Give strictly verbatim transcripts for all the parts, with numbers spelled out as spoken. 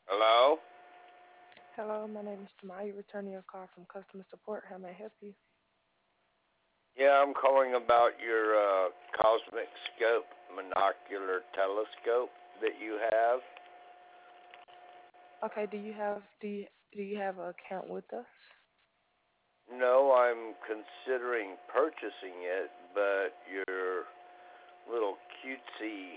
Hello? Hello, my name is Tamaya, returning your call from customer support. How may I help you? Yeah, I'm calling about your uh, cosmic scope monocular telescope that you have. Okay, do you have do you, do you have an account with us? No, I'm considering purchasing it, but your little cutesy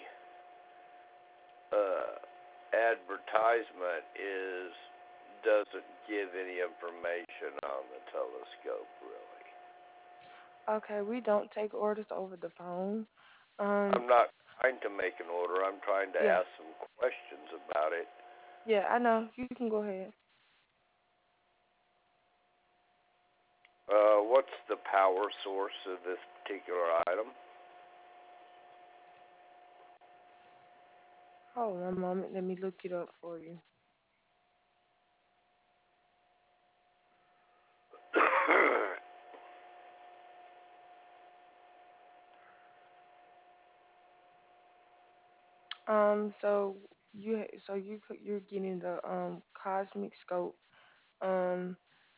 uh, advertisement is doesn't give any information on the telescope really. Okay, we don't take orders over the phone. Um, I'm not trying to make an order. I'm trying to yeah, ask some questions about it. yeah, I know. You can go ahead. Uh, what's the power source of this particular item? Hold on a moment. Let me look it up for you. Um, so you ha- so you c- you're getting the um cosmic scope. Um,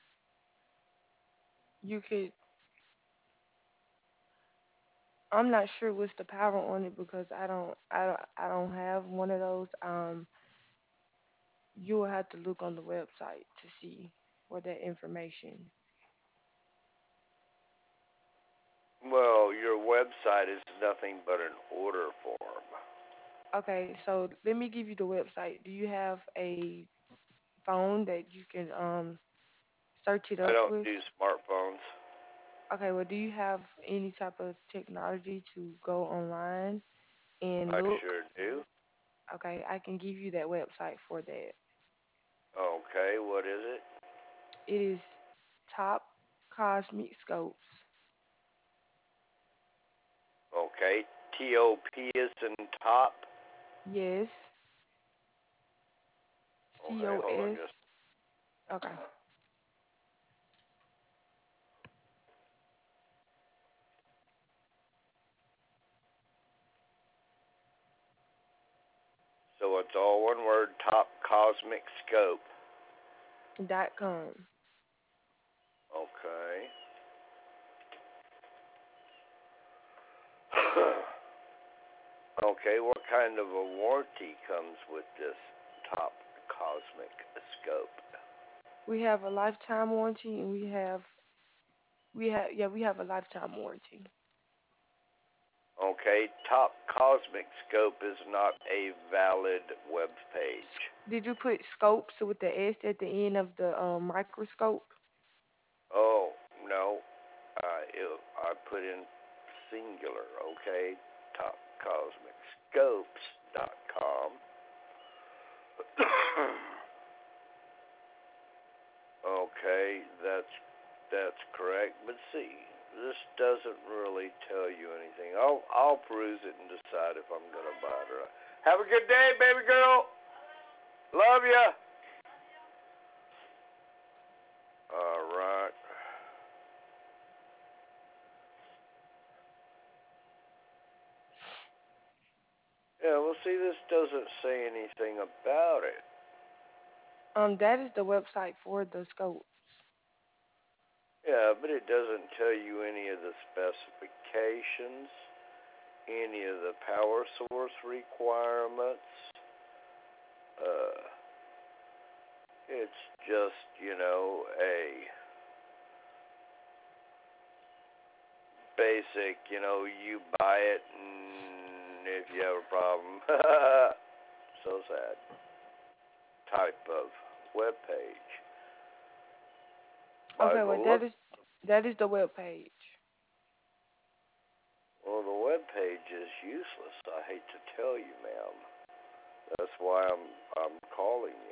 you could. I'm not sure what's the power on it because I don't I don't I don't have one of those. Um, you will have to look on the website to see for that information. Well, your website is nothing but an order form. Okay, so let me give you the website. Do you have a phone that you can um search it I up don't with? do smartphones. Okay, well, do you have any type of technology to go online and I look? sure do. Okay, I can give you that website for that. Okay, what is it? It is Top Cosmic Scopes. Okay, T O P is in top. Yes, C Okay, O hold on S. just. Okay. So it's all one word, top cosmic scope. Dot com. Okay. Okay, what kind of a warranty comes with this top cosmic scope? We have a lifetime warranty, and we have we have yeah we have a lifetime warranty. Okay, top cosmic scope is not a valid web page. Did you put scopes with the S at the end of the um, microscope? Oh, no. Uh, it, I put in singular, okay? top cosmic scopes dot com. Okay, that's that's correct. But see, this doesn't really tell you anything. I'll I'll peruse it and decide if I'm gonna buy it or not. Have a good day, baby girl. Love ya. All right. Yeah, well, see, this doesn't say anything about it. Um, that is the website for the scope. Yeah, but it doesn't tell you any of the specifications, any of the power source requirements. Uh, it's just, you know, a basic, you know, you buy it and if you have a problem, so sad, type of web page. Might Okay, as well well that look. is that is the web page. Well, the web page is useless. I hate to tell you, ma'am. That's why I'm I'm calling you.